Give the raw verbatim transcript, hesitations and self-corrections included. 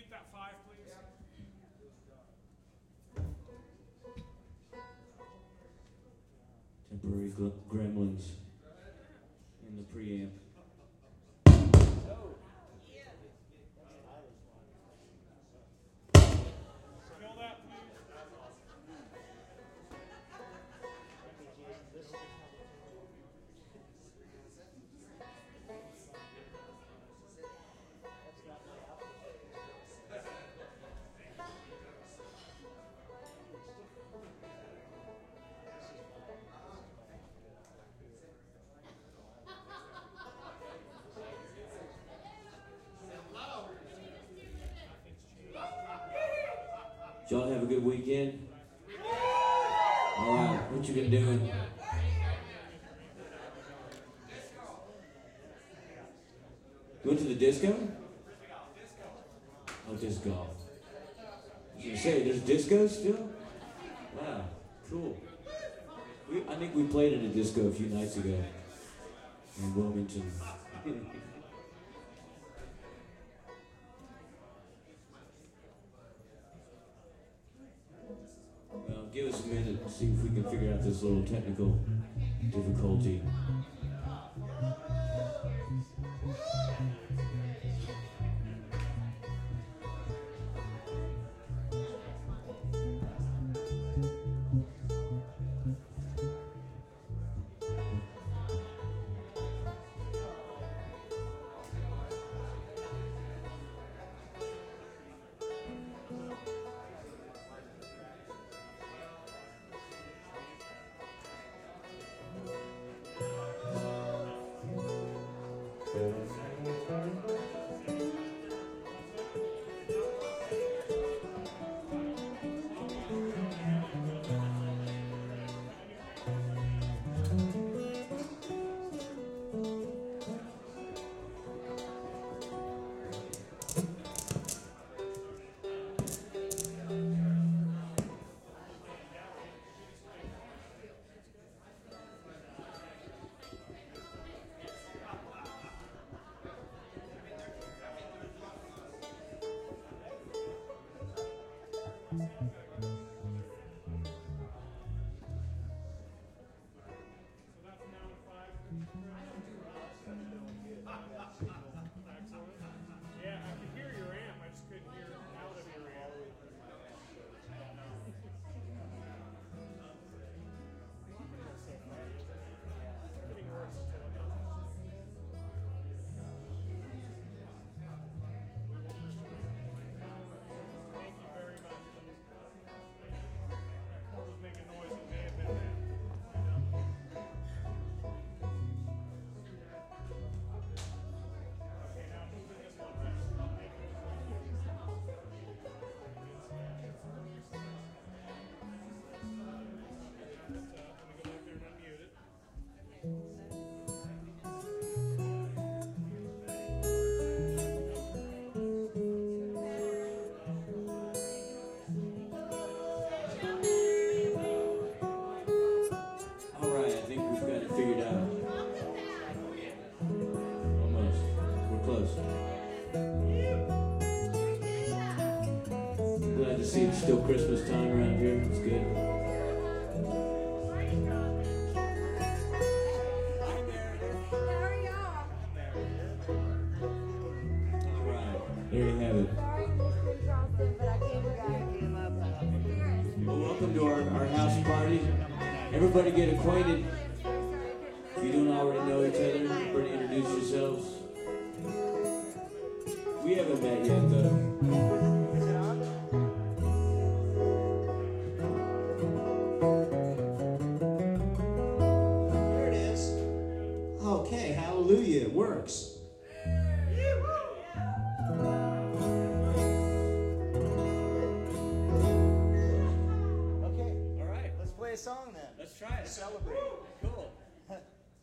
that five, please. Temporary gremlins in the preamp. Kill that, please. Y'all have a good weekend? All right, what you been doing? Went to the disco? Oh, disc golf. I was gonna say, there's disco still? Wow, cool. We, I think we played at a disco a few nights ago in Wilmington. Well, give us a minute and see if we can figure out this little technical difficulty. See, it's still Christmas time around here. It's good. All right, there you have it. Well, welcome to our, our house party. Everybody get acquainted. If you don't already know each other, everybody introduce yourselves. We haven't met yet, though. Hallelujah, it works. Okay, all right, let's play a song then. Let's try it. Celebrate.